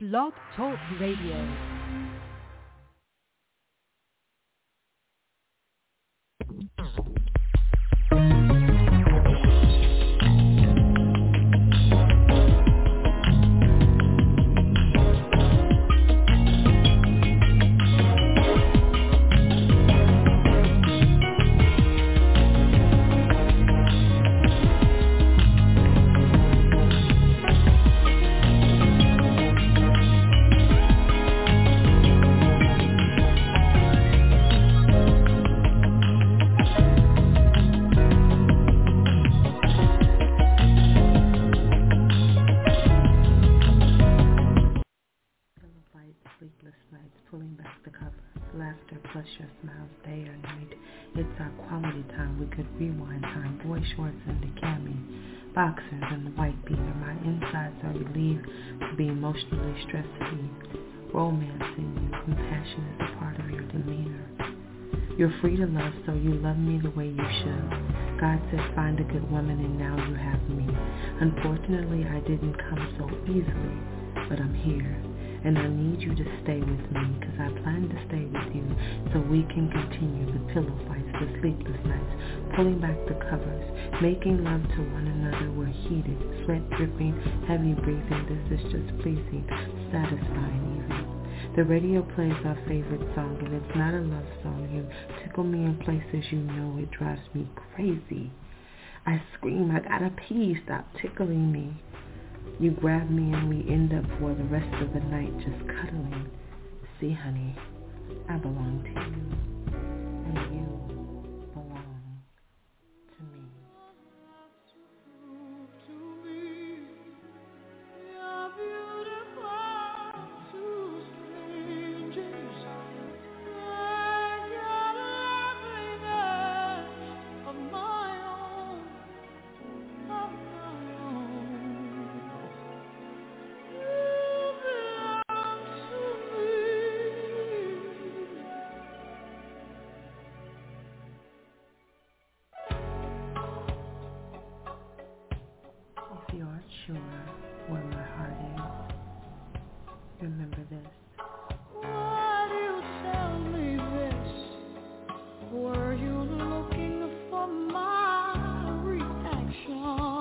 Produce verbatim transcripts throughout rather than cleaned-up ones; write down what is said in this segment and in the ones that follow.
Blog Talk Radio. Sleepless nights, pulling back the covers, laughter plus your smiles day or night. It's our quality time, we could rewind time. Boy shorts and the cami, boxers and the white beater. My insides are relieved to be emotionally stress-free. Romancing you, compassion is a part of your demeanor. You're free to love, so you love me the way you should. God said find a good woman and now you have me. Unfortunately, I didn't come so easily, but I'm here. And I need you to stay with me, because I plan to stay with you, so we can continue the pillow fights, the sleepless nights, pulling back the covers, making love to one another. We're heated, sweat dripping, heavy breathing. This is just pleasing, satisfying even. The radio plays our favorite song, and it's not a love song. You tickle me in places you know it drives me crazy. I scream, I gotta pee, stop tickling me. You grab me and we end up for the rest of the night just cuddling. See, honey, I belong to you, and you belong to me. If you aren't sure where my heart is, remember this. Why do you tell me this? Were you looking for my reaction?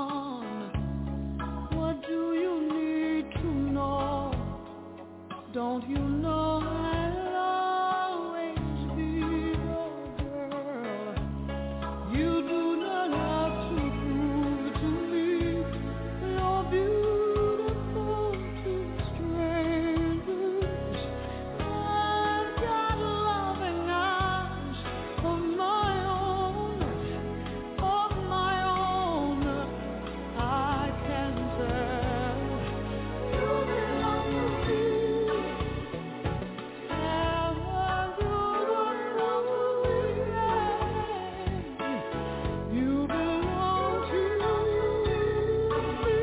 What do you need to know? Don't you know I'll always be your girl? You do not have to prove to me you're beautiful to strangers. I've got loving eyes of my own, of my own. I can tell you belong to me. Ever you belong to me, yeah. You belong to me,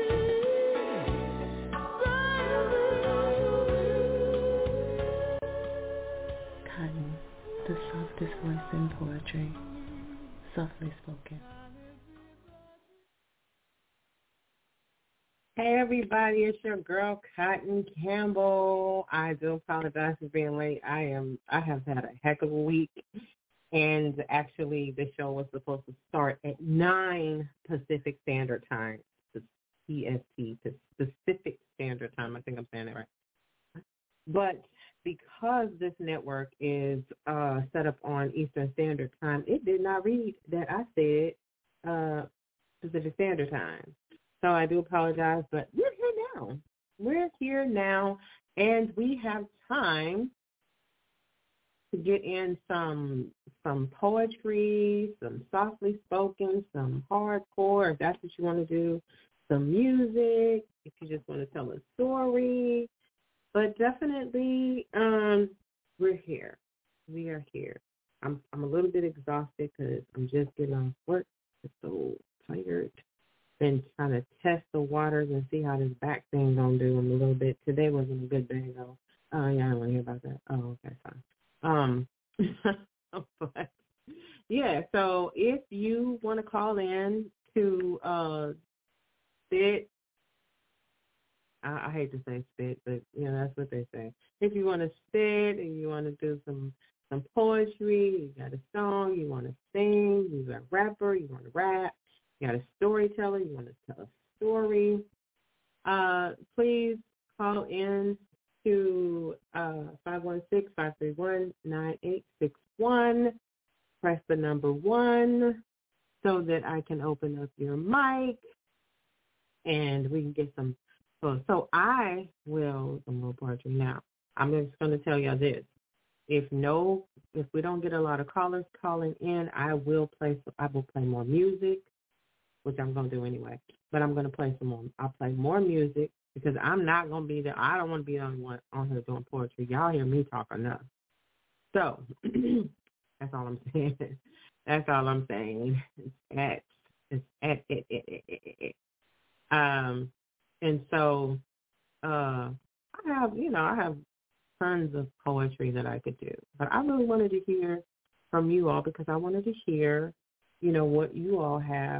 baby. Cotton, the softest voice in poetry, softly spoken. Hey everybody, it's your girl Cotton Campbell. I do apologize for being late. I am I have had a heck of a week, and actually the show was supposed to start at nine Pacific Standard Time, P S T, Pacific Standard Time. I think I'm saying it right. But because this network is uh, set up on Eastern Standard Time, it did not read that I said uh, Pacific Standard Time. So I do apologize, but we're here now. We're here now, and we have time to get in some some poetry, some softly spoken, some hardcore, if that's what you want to do, some music, if you just want to tell a story. But definitely, um, we're here. We are here. I'm I'm a little bit exhausted because I'm just getting off work. I'm so tired. Been trying to test the waters and see how this back thing gonna do in a little bit. Today wasn't a good day though. Oh yeah, I don't want to hear about that. Oh, okay, fine. Um, but yeah. So if you want to call in to uh, spit, I, I hate to say spit, but you want to sit and you want to do some some poetry, you got a song, you want to sing, you're a rapper, you want to rap, you got a storyteller, you want to tell a story, uh, please call in to uh, five one six, five three one, nine eight six one. Press the number one so that I can open up your mic and we can get some. So, so I will, some more poetry now. I'm just going to tell y'all this. If no, if we don't get a lot of callers calling in, I will play, I will play more music, which I'm going to do anyway. But I'm going to play some more. I'll play more music because I'm not going to be there. I don't want to be the only one on here doing poetry. Y'all hear me talk enough. So that's all I'm saying. That's all I'm saying. It's at, it's at, it, it, it, it, it. Um, and so uh, I have, you know, I have tons of poetry that I could do. But I really wanted to hear from you all because I wanted to hear, you know, what you all have,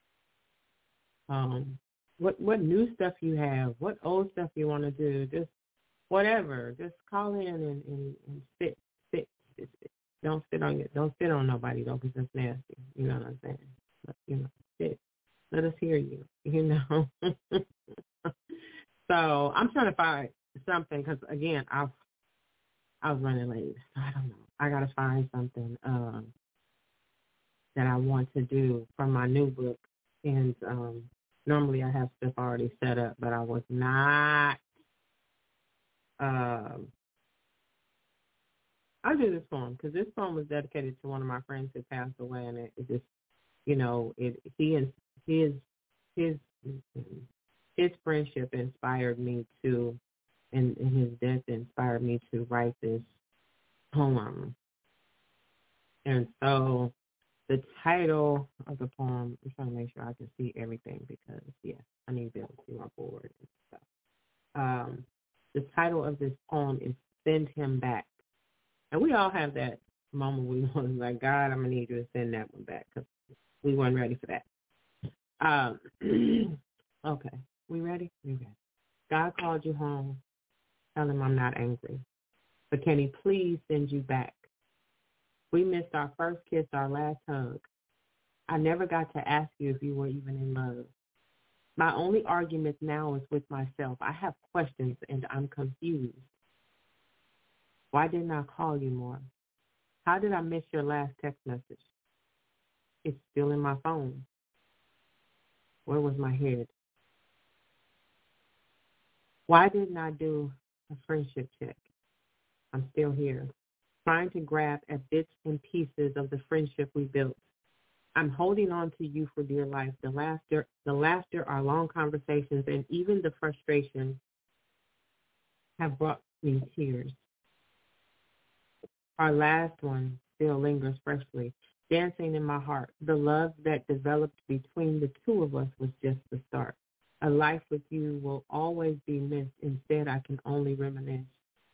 um, what what new stuff you have, what old stuff you want to do, just whatever. Just call in and, and, and sit, sit, sit, sit. Don't sit on your, don't sit on nobody though, because that's nasty. You know what I'm saying? But, you know, sit. Let us hear you. You know. So I'm trying to find something because again, I I was running late. So I don't know. I gotta find something um, that I want to do from my new book. And um, normally I have stuff already set up, but I was not. Um, I'll do this poem because this poem was dedicated to one of my friends who passed away, and it, it just, you know, it he is his his his friendship inspired me to, and, and his death inspired me to write this poem. And so the title of the poem, I'm trying to make sure I can see everything because, yeah, I need to be able to see my board and stuff. Um, the title of this poem is Send Him Back. And we all have that moment we want to like, God, I'm going to need you to send that one back because we weren't ready for that. Um, okay, we ready? We ready. God called you home. Tell him I'm not angry. But can he please send you back? We missed our first kiss, our last hug. I never got to ask you if you were even in love. My only argument now is with myself. I have questions and I'm confused. Why didn't I call you more? How did I miss your last text message? It's still in my phone. Where was my head? Why didn't I do a friendship check? I'm still here, trying to grab at bits and pieces of the friendship we built. I'm holding on to you for dear life. The laughter, the laughter, our long conversations, and even the frustration have brought me tears. Our last one still lingers freshly, dancing in my heart. The love that developed between the two of us was just the start. A life with you will always be missed. Instead, I can only reminisce.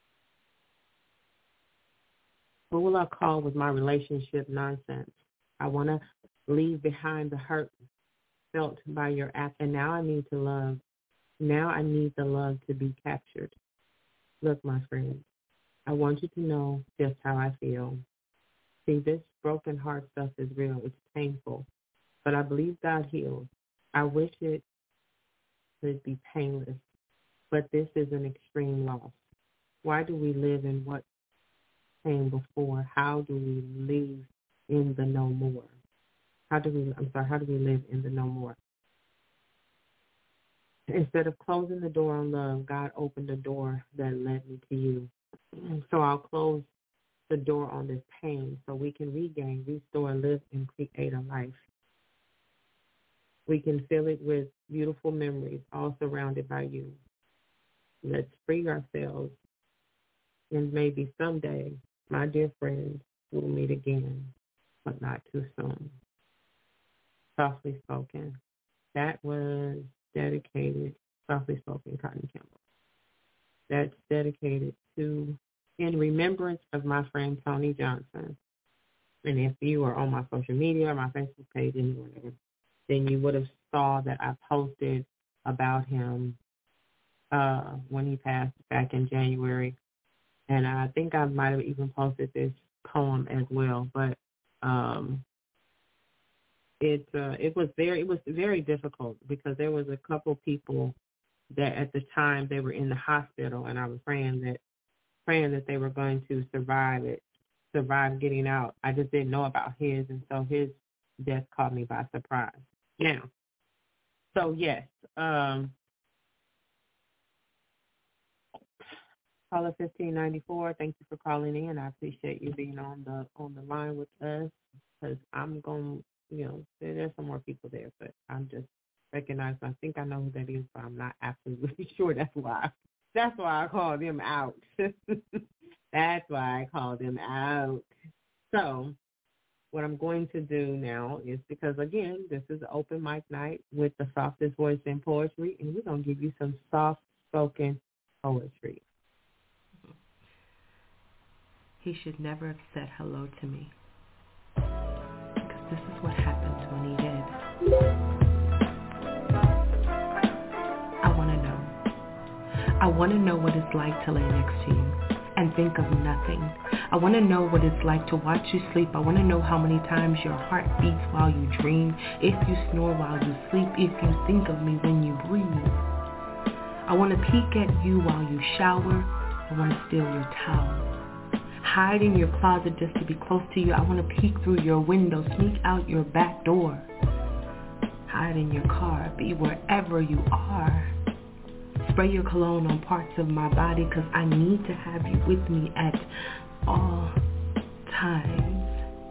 Who will I call with my relationship nonsense? I want to leave behind the hurt felt by your act, and now I need to love. Now I need the love to be captured. Look, my friend, I want you to know just how I feel. See, this broken heart stuff is real. It's painful, but I believe God heals. I wish it could be painless, but this is an extreme loss. Why do we live in what came before? How do we live in the no more? How do we, I'm sorry, how do we live in the no more? Instead of closing the door on love, God opened the door that led me to you. So I'll close the door on this pain so we can regain, restore, live, and create a life. We can fill it with beautiful memories, all surrounded by you. Let's free ourselves, and maybe someday, my dear friends, we'll meet again, but not too soon. Softly spoken. That was dedicated, softly spoken, Cotton Campbell. That's dedicated to, in remembrance of my friend Tony Johnson. And if you are on my social media or my Facebook page and whatever, then you would have saw that I posted about him uh, when he passed back in January. And I think I might have even posted this poem as well, but um, it uh, it was very it was very difficult because there was a couple people that at the time they were in the hospital, and I was praying that praying that they were going to survive it, survive getting out. I just didn't know about his, and so his death caught me by surprise. Now, so yes, um, caller fifteen ninety-four. Thank you for calling in. I appreciate you being on the on the line with us because I'm going. You know, there, there's some more people there, but I'm just recognizing. I think I know who that is, but I'm not absolutely sure. That's why. That's why I call them out. That's why I call them out. So what I'm going to do now is, because, again, this is open mic night with the softest voice in poetry, and we're going to give you some soft-spoken poetry. He should never have said hello to me, because this is what happens when he did. I want to know. I want to know what it's like to lay next to you and think of nothing. I want to know what it's like to watch you sleep. I want to know how many times your heart beats while you dream, if you snore while you sleep, if you think of me when you breathe. I want to peek at you while you shower. I want to steal your towel. Hide in your closet just to be close to you. I want to peek through your window, sneak out your back door. Hide in your car, be wherever you are. Spray your cologne on parts of my body because I need to have you with me at all times.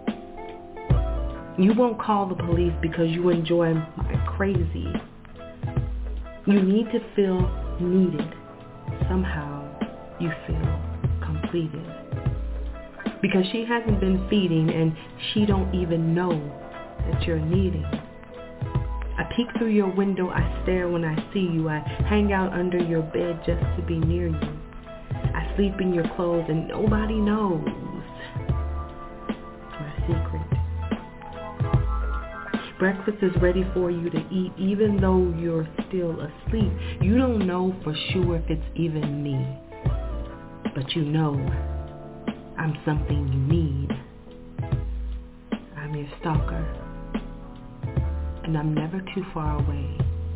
You won't call the police because you enjoy my crazy. You need to feel needed. Somehow you feel completed. Because she hasn't been feeding and she don't even know that you're needing. I peek through your window, I stare when I see you. I hang out under your bed just to be near you. I sleep in your clothes and nobody knows my secret. Breakfast is ready for you to eat even though you're still asleep. You don't know for sure if it's even me, but you know I'm something you need. I'm your stalker, and I'm never too far away.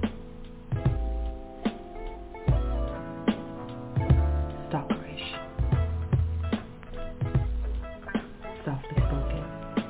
Stalkerish. Softly spoken.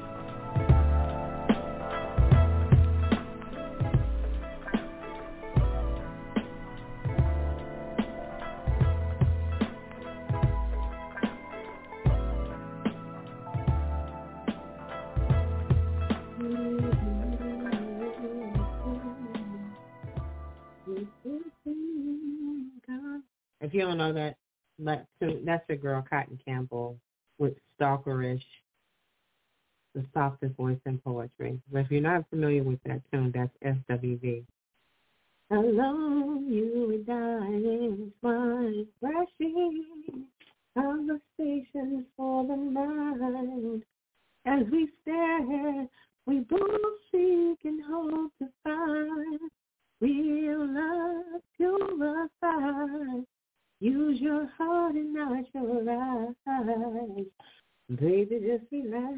If you don't know that, that's your girl Cotton Campbell with Stalkerish, the softest voice in poetry. But if you're not familiar with that tune, that's S W V. Alone you and I in my flashing conversations for the mind. As we stare, we both seek and hope to find real love purified. Use your heart and not your eyes. Baby, just relax.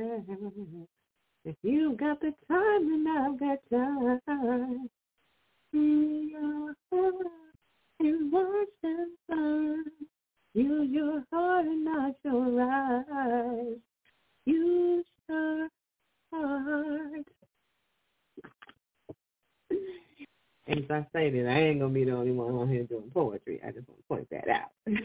If you've got the time, then I've got time. Free your heart and watch them burn. Use your heart and not your eyes. Use your heart. And as I say that, I ain't going to be the only one on here doing poetry. I just want to point that out.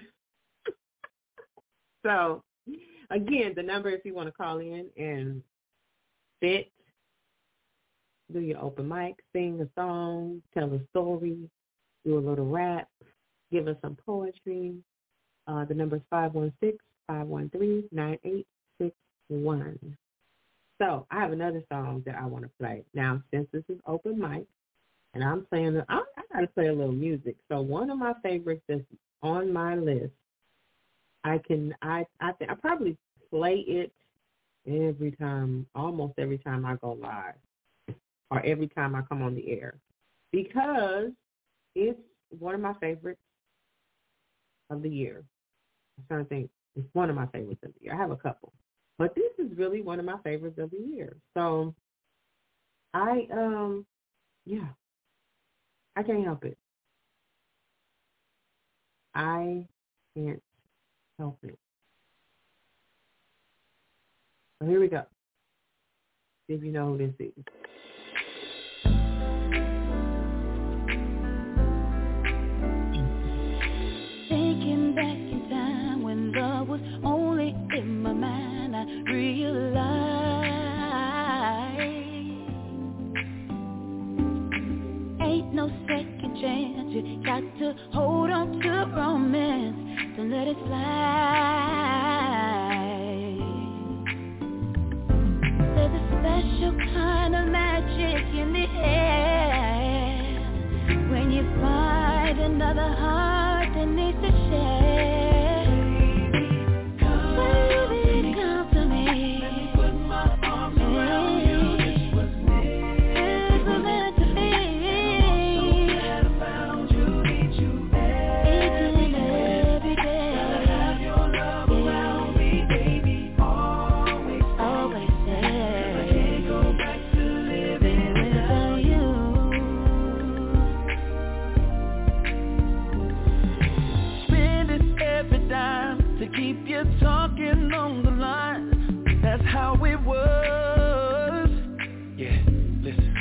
So, again, the number if you want to call in and spit, do your open mic, sing a song, tell a story, do a little rap, give us some poetry. Uh, the number is five one six, five one three, nine eight six one. So I have another song that I want to play. Now, since this is open mic, and I'm playing, I, I got to play a little music. So one of my favorites that's on my list, I can, I, I, th- I probably play it every time, almost every time I go live, or every time I come on the air, because it's one of my favorites of the year. I'm trying to think. It's one of my favorites of the year. I have a couple. But this is really one of my favorites of the year. So I, um, yeah, I can't help it. I can't help it. So here we go. See if you know who this is. Thinking back in time when love was only in my mind, I realized ain't no second chance. You got to hold on to romance, don't let it slide. There's a special kind of magic in the air when you find another heart that needs to share. Baby, come to me. Let me put my arms around you. This was me. This was meant to be. I'm so glad I found you. Need you each and every day. Gotta have your love around me, baby. Always, always there. I can't go back to living without you. Every dime to keep you talking on the line. That's how it was. Yeah, listen.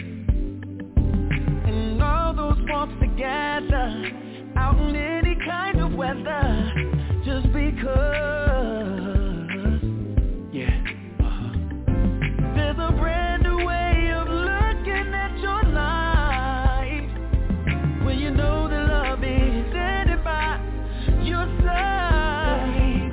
And all those walks together, out in any kind of weather, just because. Yeah, uh-huh. There's a brand new way of looking at your life when you know that love is standing by your side.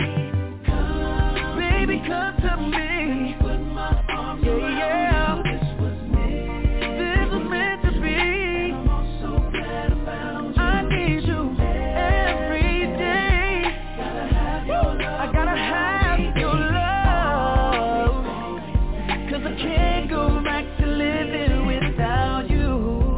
Baby, come to me. Put my arms yeah, around yeah. You. This was me. This was meant to be. I'm so glad I found you. I need you every day. Gotta have your love. I gotta have your love. Cause I can't go back to living without you.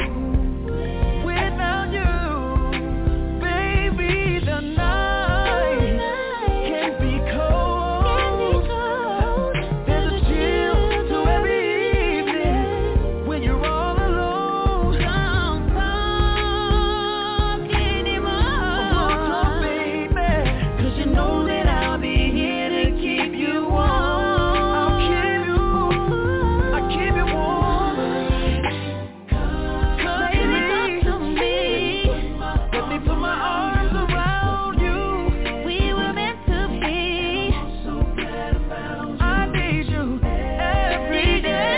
Without you. Baby, the night can be cold. There's a chill to every evening when you're all alone. Don't talk anymore. Don't talk, baby. Cause you know that I'll be here to keep you warm. I'll keep you, I'll keep you warm. Come baby, come to me. Let me put my arms around you. We were meant to be. I'm so glad I found you. I need you every day.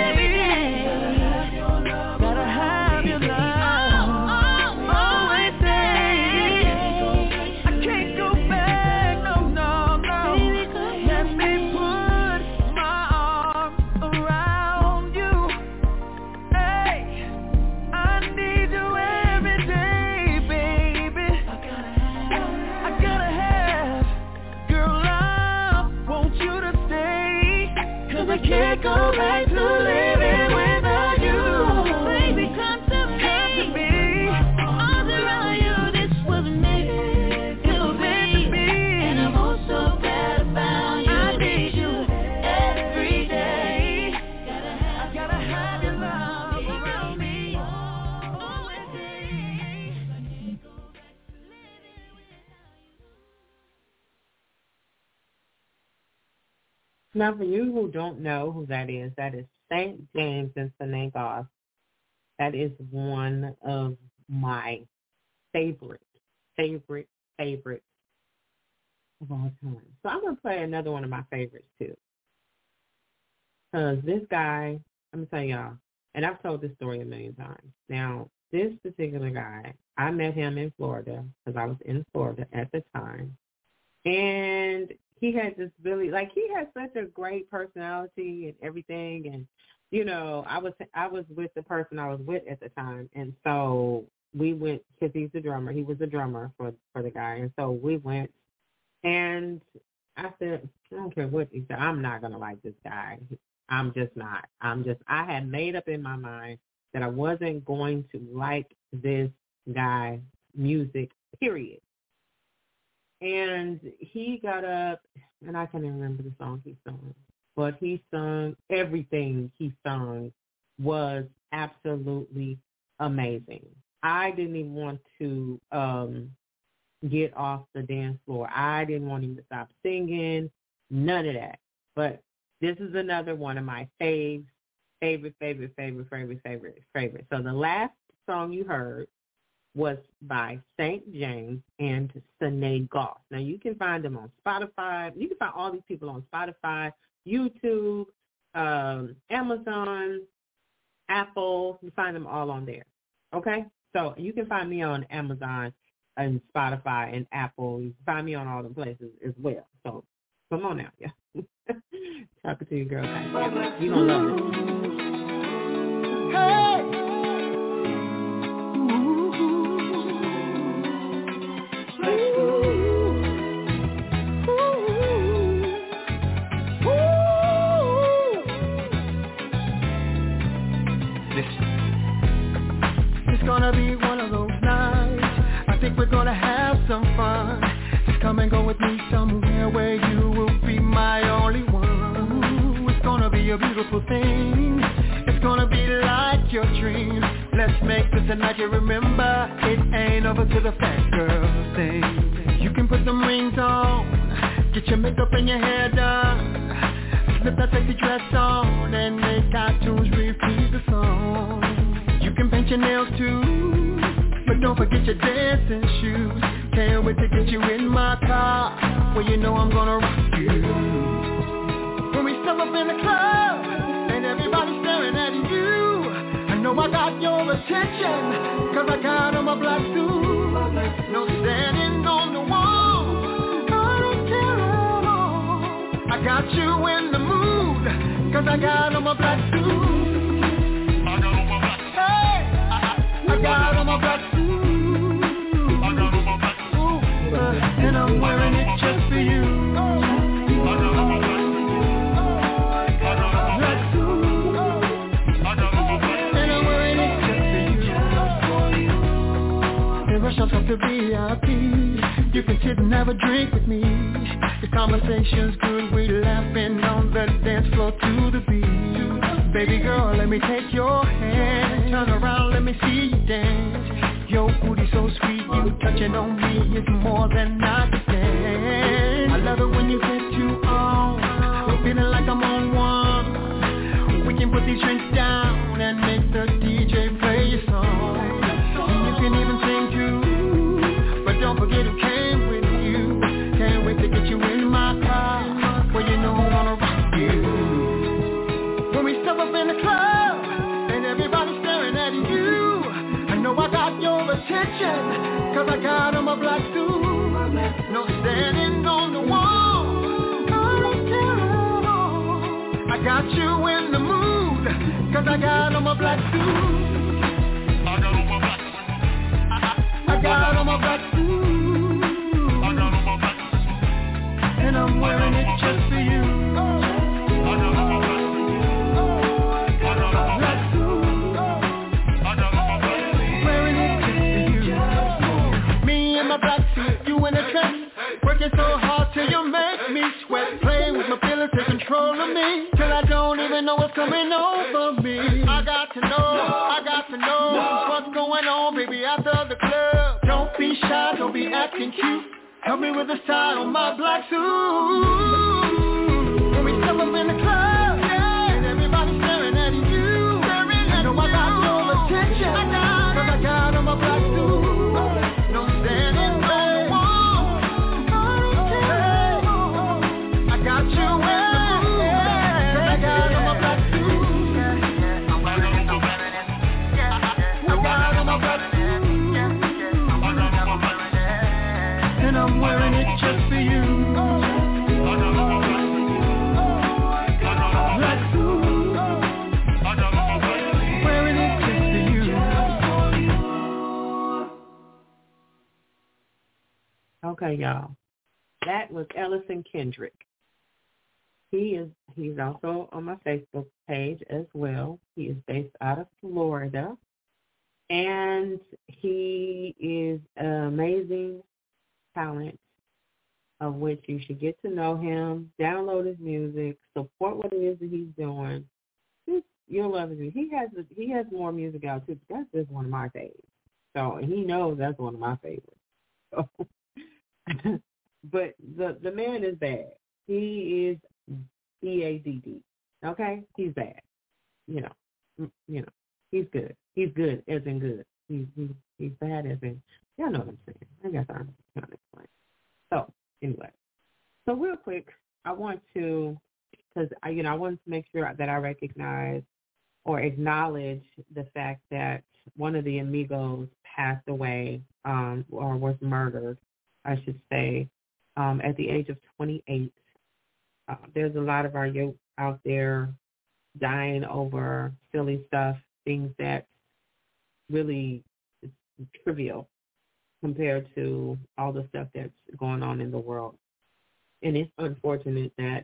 Gotta have your love. Always stay. I can't go back. No, no, no. Let me put my arms around you. Hey, I need you every day, baby. I gotta have, girl, I want you to stay. Cause I can't go back to living without you. Baby, come to me. Come to me. Arms around you, this was me. It was meant to be. And I'm oh so glad I found you. I need you every day. I gotta have your love around me. Always stay. I can't go back to living without you. Now, for you who don't know who that is, that is Saint James and Sinead Goss. That is one of my favorite, favorite, favorite of all time. So I'm going to play another one of my favorites, too. Because this guy, I'm going to tell y'all, and I've told this story a million times. Now, this particular guy, I met him in Florida because I was in Florida at the time. And he had this really, like, he had such a great personality and everything. And, you know, I was I was with the person I was with at the time. And so we went, because he's a drummer. He was a drummer for, for the guy. And so we went, and I said, I don't care what he said. I'm not going to like this guy. I'm just not. I'm just, I had made up in my mind that I wasn't going to like this guy music, period. And he got up, and I can't even remember the song he sung, but he sung, everything he sung was absolutely amazing. I didn't even want to um, get off the dance floor. I didn't want him to stop singing, none of that. But this is another one of my faves, favorite, favorite, favorite, favorite, favorite, favorite. So the last song you heard was by Saint James and Sinead Goss. Now, you can find them on Spotify. You can find all these people on Spotify, YouTube, um, Amazon, Apple. You find them all on there, okay? So you can find me on Amazon and Spotify and Apple. You can find me on all the places as well. So come on now, yeah. Talking to you, girl. You're going to love it. Hey! It's gonna be one of those nights. I think we're gonna have some fun. Just come and go with me somewhere where you will be my only one. Ooh, it's gonna be a beautiful thing. It's gonna be like your dream. Let's make this a night you remember. It ain't over till the fat girl thing. You can put some rings on, get your makeup and your hair done, slip that sexy dress on, and make cartoons repeat the song. You can paint your nails too, but don't forget your dancing shoes. Can't wait to get you in my car, well you know I'm gonna rock you. When we step up in the club, and everybody's staring at you, I know I got your attention, cause I got on my black suit. No standing on the wall, I don't care at all. I got you in the mood, cause I got on my black suit. I got on my black suit, I got on my black suit, and I'm wearing it just for you. I got on my black suit, I got on my black suit, and I'm wearing it just for you. They rush us up to V I P. You can sit and have a drink with me. The conversation's good, we laughing on the dance floor to the beat. Baby girl, let me take your hand. Turn around, let me see you dance. Your booty so sweet, you touching on me is more than I can stand. I love it when you get too on. I'm feeling like I'm on one. We can put these drinks down and make the D J play your song. And you can even sing too, but don't forget who came with you. Can't wait to get you in my car, well you know I wanna rock you. When we step up in the club, and everybody's staring at you, I know I got your attention, cause I got on my black suit. No standing on the wall, I don't care at all. I got you in the mood, cause I got on my black suit. I got on my black suit. I got on my black suit. I got on my black suit. And I'm wearing it just for you. I got on my black suit. Working so hard till you make me sweat. Playing with my feelings, take control of me, till I don't even know what's coming over me. I got to know, I got to know what's going on, baby, after the club. Don't be shy, don't be acting cute. Help me with the style on my black suit. When we step up in the club, yeah, and everybody's staring at you, I know I got your attention, cause I got on my black suit. No standing back. I'm wearing it just for you. Black suit. Wearing it just for you. Okay, y'all. That was Ellison Kendrick. He is he's also on my Facebook page as well. He is based out of Florida. And he is an amazing talent. of which you should get to know him, download his music, support what it is that he's doing. Just, you'll love his music. He has he has more music out too. But that's just one of my favorites. So and he knows that's one of my favorites. So, but the the man is bad. He is B A D D. Okay, he's bad. You know, you know, he's good. He's good as in good. He's he's, he's bad as in. Y'all know what I'm saying. I guess I'm trying to explain. So anyway, so real quick, I want to, because I, you know, I wanted to make sure that I recognize or acknowledge the fact that one of the amigos passed away, um, or was murdered, I should say, um, at the age of twenty-eight. Uh, there's a lot of our youth out there dying over silly stuff, things that really is trivial compared to all the stuff that's going on in the world. And it's unfortunate that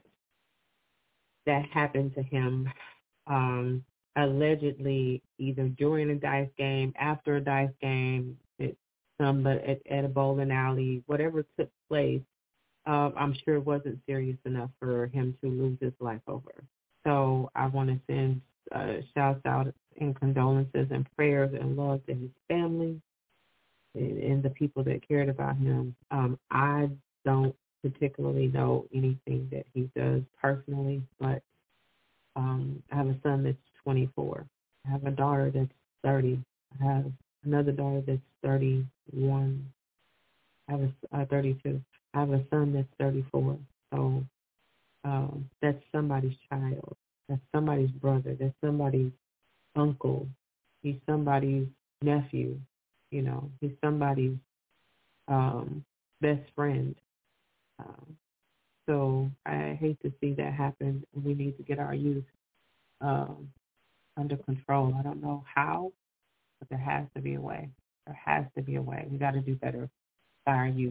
that happened to him, um, allegedly either during a dice game, after a dice game, at, some, at, at a bowling alley, whatever took place. Uh, I'm sure it wasn't serious enough for him to lose his life over. So I want to send uh, shouts out and condolences and prayers and love to his family and, and the people that cared about him. Um, I don't particularly know anything that he does personally, but um, I have a son that's twenty-four. I have a daughter that's thirty. I have another daughter that's thirty-one. I have a uh, thirty-two. I have a son that's thirty-four. So um, that's somebody's child. That's somebody's brother. That's somebody's uncle. He's somebody's nephew. You know, he's somebody's um, best friend. Um, so I hate to see that happen. We need to get our youth um, under control. I don't know how, but there has to be a way. There has to be a way. We got to do better by our youth.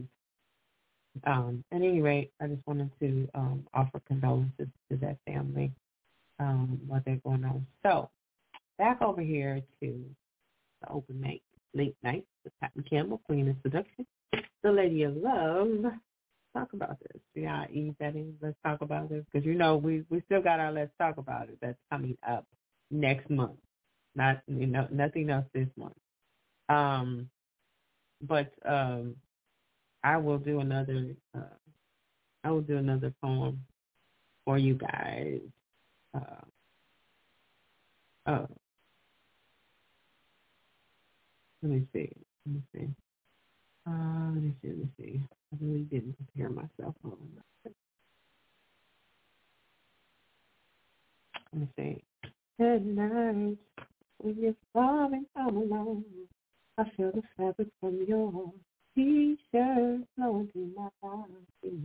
Um, at any rate, I just wanted to um, offer condolences to that family, um, what they're going on. So back over here to the open night, late night with Patton Campbell, Queen of Seduction, the Lady of Love. Talk about this. Yeah, ease that in. Let's talk about this because you know we, we still got our Let's Talk About It that's coming up next month. Not you know nothing else this month. Um, but um, I will do another. Uh, I will do another poem for you guys. Uh, uh, let me see. Let me see. Uh, let me see. Let me see. I really didn't prepare myself on that. Let me see. At night, when you're falling all alone, I feel the fabric from your t-shirt flowing through my body.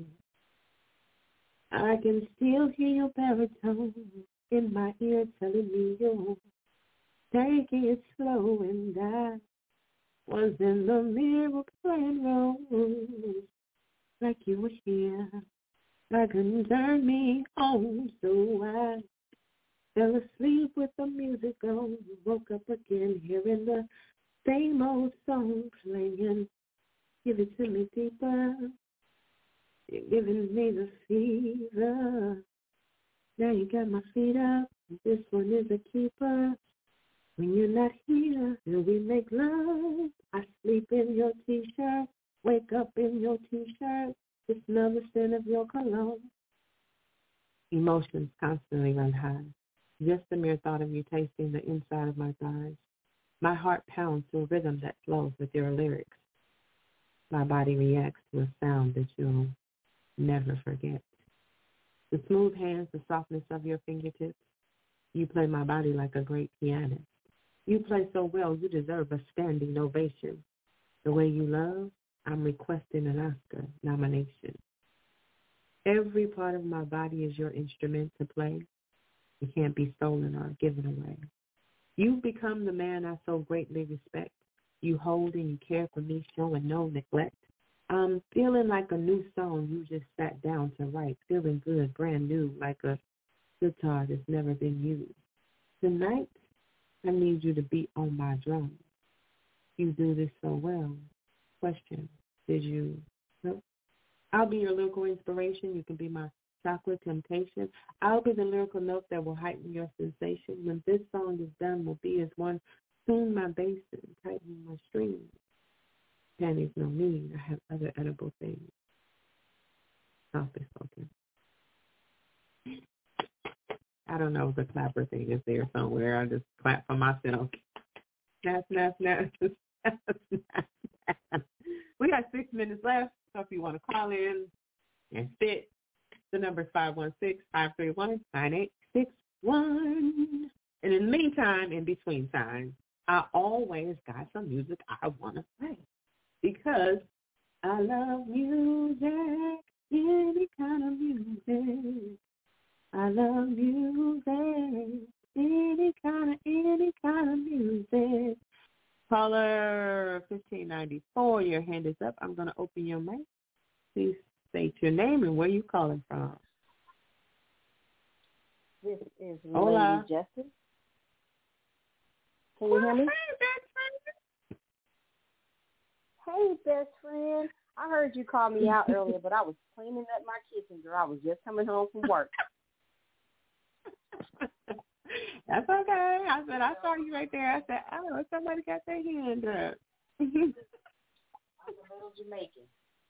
I can still hear your baritone in my ear telling me you're taking it slow, and I was in the mirror playing roles like you were here. I couldn't turn me on, so I fell asleep with the music on. Woke up again hearing the same old song playing. Give it to me deeper. You're giving me the fever. Now you got my feet up. This one is a keeper. When you're not here, will we make love? I sleep in your t-shirt. Wake up in your t-shirt. Just smell the scent of your cologne. Emotions constantly run high. Just the mere thought of you tasting the inside of my thighs. My heart pounds to a rhythm that flows with your lyrics. My body reacts to a sound that you'll never forget. The smooth hands, the softness of your fingertips. You play my body like a great pianist. You play so well, you deserve a standing ovation. The way you love, I'm requesting an Oscar nomination. Every part of my body is your instrument to play. It can't be stolen or given away. You've become the man I so greatly respect. You hold and you care for me, showing no neglect. I'm feeling like a new song you just sat down to write, feeling good, brand new, like a guitar that's never been used. Tonight, I need you to beat on my drum. You do this so well. Question, did you know? I'll be your lyrical inspiration. You can be my chocolate temptation. I'll be the lyrical note that will heighten your sensation. When this song is done, will be as one. Tune my bass and tighten my strings. Panties no mean. I have other edible things. Softly spoken. I don't know if the clapper thing is there somewhere. I just clap for myself. Snap, snap, snap. snap, snap, snap. We got six minutes left, so if you want to call in and fit, the number is five one six, five three one, nine eight six one. And in the meantime, in between time, I always got some music I want to play because I love music, any kind of music. I love music, any kind of, any kind of music. Caller fifteen ninety-four, your hand is up. I'm going to open your mic. Please state your name and where you calling from. This is Hola. Lady Justice. Can you hear me? Hey, best friend. I heard you call me out earlier, but I was cleaning up my kitchen, girl. I was just coming home from work. That's okay. I said, I saw you right there. I said, oh, somebody got their hand up. I'm a little Jamaican.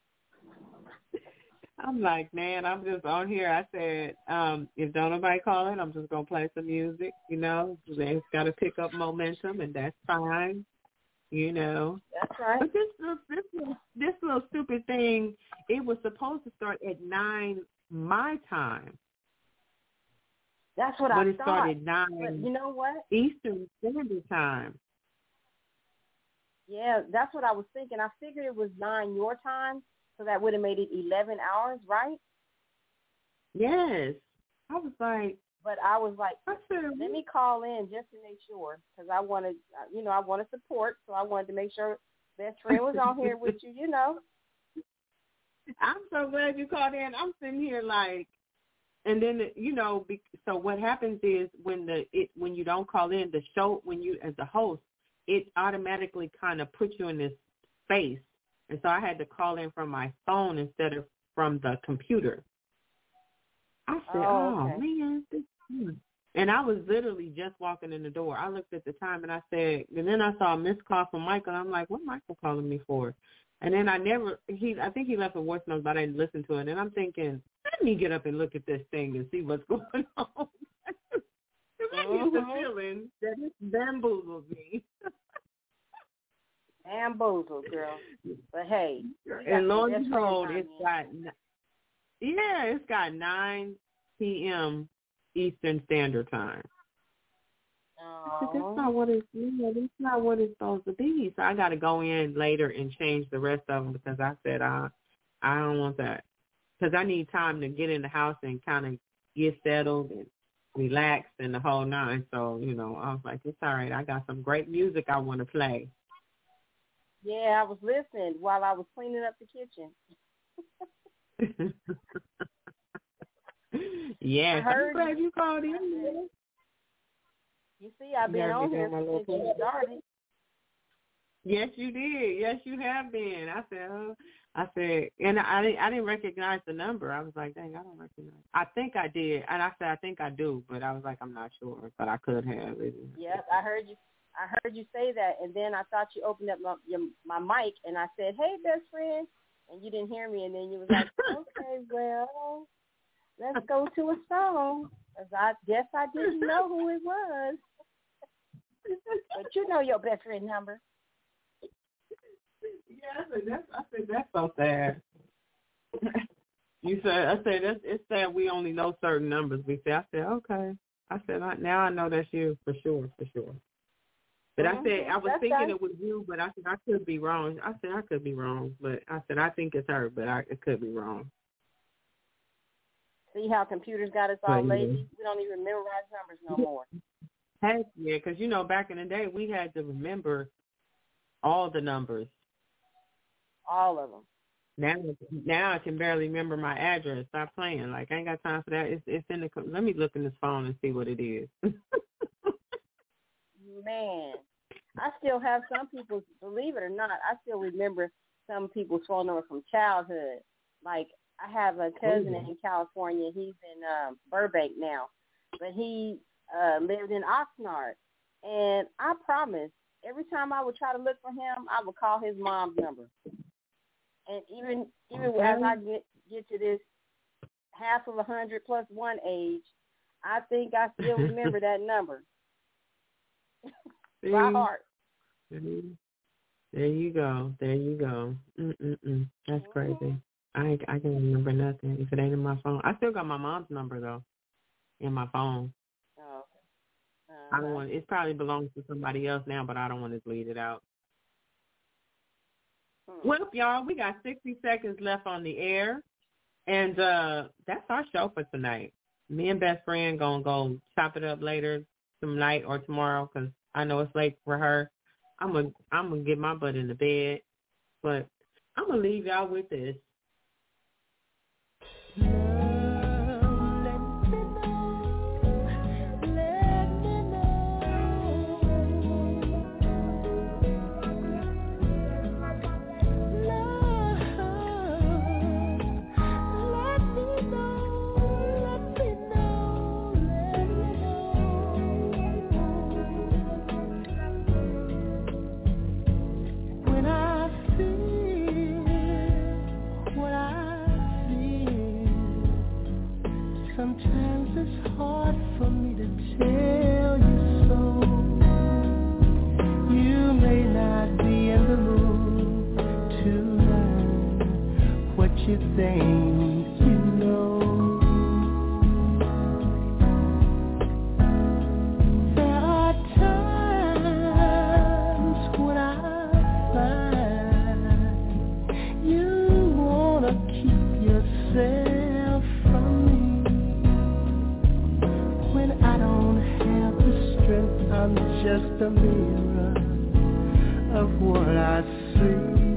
I'm like, man, I'm just on here. I said, um, if don't nobody call in, I'm just going to play some music, you know. It's got to pick up momentum, and that's fine, you know. That's right. But this little, this little, this little stupid thing, it was supposed to start at nine my time. That's what but I it thought. started nine but you know what? Eastern Standard Time. Yeah, that's what I was thinking. I figured it was nine your time, so that would have made it eleven hours, right? Yes. I was like. But I was like, I said, let me call in just to make sure, because I wanted, you know, I want to support, so I wanted to make sure best friend was on here with you, you know. I'm so glad you called in. I'm sitting here like, and then, you know, so what happens is when the it when you don't call in, the show, when you, as the host, it automatically kind of puts you in this space. And so I had to call in from my phone instead of from the computer. I said, oh, okay. oh man. This, hmm. And I was literally just walking in the door. I looked at the time and I said, and then I saw a missed call from Michael. I'm like, what Michael calling me for? And then I never, he, I think he left a voice note, but I didn't listen to it. And I'm thinking, let me get up and look at this thing and see what's going on. Because I get the feeling that it bamboozled me. Bamboozled, girl. But hey. And lo and behold, it's got, yeah, it's got nine p.m. Eastern Standard Time. I said, that's not what it's, you know, that's not what it's supposed to be. So I got to go in later and change the rest of them because I said I, I don't want that because I need time to get in the house and kind of get settled and relax and the whole nine. So you know, I was like, it's all right. I got some great music I want to play. Yeah, I was listening while I was cleaning up the kitchen. Yes, I'm glad you called in. You see, I've been on here since you started. Yes, you did. Yes, you have been. I said, oh, I said, and I didn't, I didn't recognize the number. I was like, dang, I don't recognize. I think I did, and I said, I think I do, but I was like, I'm not sure, but I could have. Yes, I heard you. I heard you say that, and then I thought you opened up my, your, my mic, and I said, hey, best friend, and you didn't hear me, and then you was like, okay, well, let's go to a song, because I guess I didn't know who it was. But you know your best friend number. Yeah, I said that's, I said, that's so sad. You said, I said, it's, it's sad we only know certain numbers. We said, I said, okay. I said, I, now I know that's you for sure, for sure. But mm-hmm. I said, I was that's thinking right. It was you, but I said, I could be wrong. I said, I could be wrong. But I said, I think it's her, but I, it could be wrong. See how computers got us all lazy? We don't even memorize numbers no more. Heck yeah, because, you know, back in the day, we had to remember all the numbers. All of them. Now, now I can barely remember my address. Stop playing. Like, I ain't got time for that. It's, it's in the. Let me look in this phone and see what it is. Man, I still have some people, believe it or not, I still remember some people's phone number from childhood. Like, I have a cousin Mm-hmm. in California. He's in um, Burbank now, but he uh, lived in Oxnard. And I promise, every time I would try to look for him, I would call his mom's number. And even even Okay. as I get get to this half of a hundred plus one age, I think I still remember that number See? by heart. There you go. There you go. Mm-mm-mm. That's crazy. I ain't- I can't remember nothing if it ain't in my phone. I still got my mom's number though in my phone. Oh, okay. I don't Uh-huh. want. It probably belongs to somebody else now, but I don't want to delete it out. Hmm. Well, y'all, we got sixty seconds left on the air, and uh, that's our show for tonight. Me and best friend gonna go chop it up later tonight or tomorrow because I know it's late for her. I'm gonna I'm gonna get my butt in the bed, but I'm gonna leave y'all with this. When I feel what I feel, sometimes it's hard for me to tell you so. You may not be in the mood to learn what you think you know. There are times when I find you wanna keep yourself from me. When I don't have the strength, I'm just a mirror of what I see.